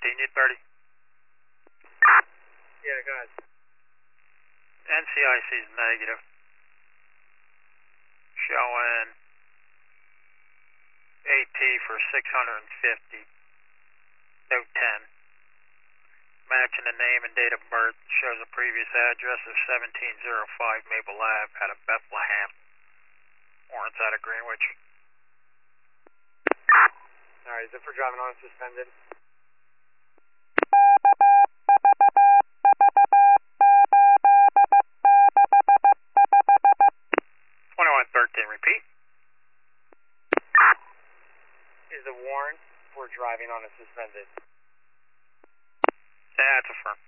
need 30? Yeah, go ahead. NCIC is negative. Showing AT for 650. Note 10. Matching the name and date of birth shows a previous address of 1705 Maple Ave out of Bethlehem. Warrants out of Greenwich. Alright, is it for driving on suspended? Repeat. Is the warrant for driving on a suspended? Yeah, it's a firm.